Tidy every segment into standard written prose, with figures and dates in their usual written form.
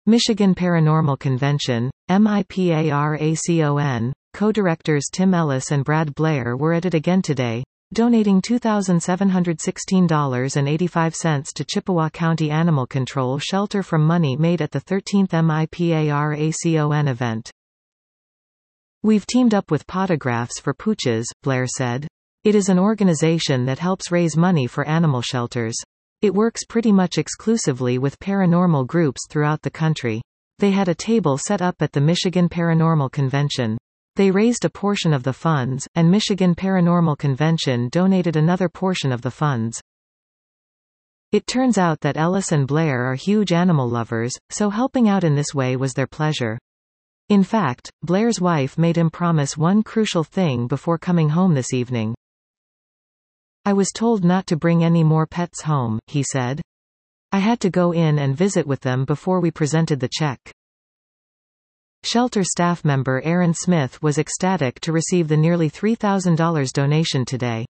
Michigan Paranormal Convention, MIPARACON, co-directors Tim Ellis and Brad Blair were at it again today, donating $2,716.85 to Chippewa County Animal Control Shelter from money made at the 13th MIPARACON event. "We've teamed up with Potographs for Pooches," Blair said. "It is an organization that helps raise money for animal shelters. It works pretty much exclusively with paranormal groups throughout the country. They had a table set up at the Michigan Paranormal Convention. They raised a portion of the funds, and Michigan Paranormal Convention donated another portion of the funds. It turns out that Ellis and Blair are huge animal lovers, so helping out in this way was their pleasure. In fact, Blair's wife made him promise one crucial thing before coming home this evening. I was told not to bring any more pets home," he said. "I had to go in and visit with them before we presented the check." Shelter staff member Erin Smith was ecstatic to receive the nearly $3,000 donation today.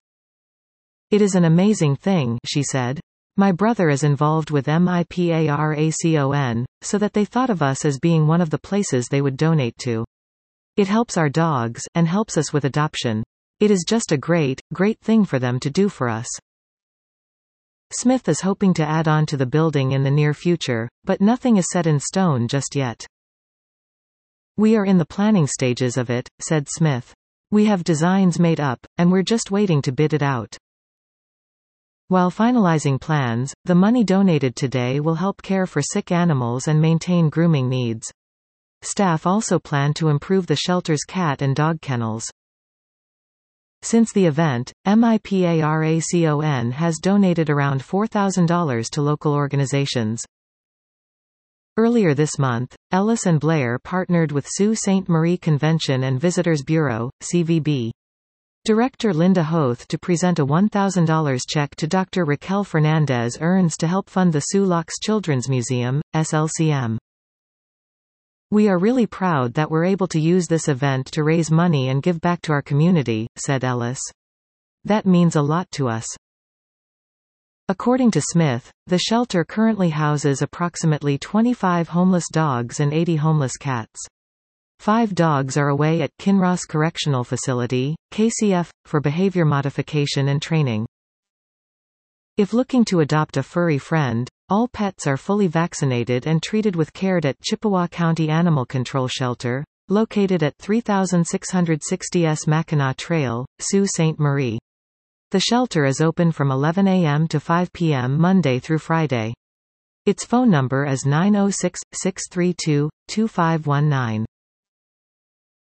"It is an amazing thing," she said. "My brother is involved with MIPARACON, so that they thought of us as being one of the places they would donate to. It helps our dogs, and helps us with adoption. It is just a great, great thing for them to do for us." Smith is hoping to add on to the building in the near future, but nothing is set in stone just yet. "We are in the planning stages of it," said Smith. "We have designs made up, and we're just waiting to bid it out." While finalizing plans, the money donated today will help care for sick animals and maintain grooming needs. Staff also plan to improve the shelter's cat and dog kennels. Since the event, MIPARACON has donated around $4,000 to local organizations. Earlier this month, Ellis and Blair partnered with Sault Ste. Marie Convention and Visitors Bureau, CVB. Director Linda Hoth to present a $1,000 check to Dr. Raquel Fernandez Earns to help fund the Soo Locks Children's Museum, SLCM. "We are really proud that we're able to use this event to raise money and give back to our community," said Ellis. "That means a lot to us." According to Smith, the shelter currently houses approximately 25 homeless dogs and 80 homeless cats. 5 dogs are away at Kinross Correctional Facility, KCF, for behavior modification and training. If looking to adopt a furry friend, all pets are fully vaccinated and treated with care at Chippewa County Animal Control Shelter, located at 3660 S. Mackinac Trail, Sault Ste. Marie. The shelter is open from 11 a.m. to 5 p.m. Monday through Friday. Its phone number is 906-632-2519.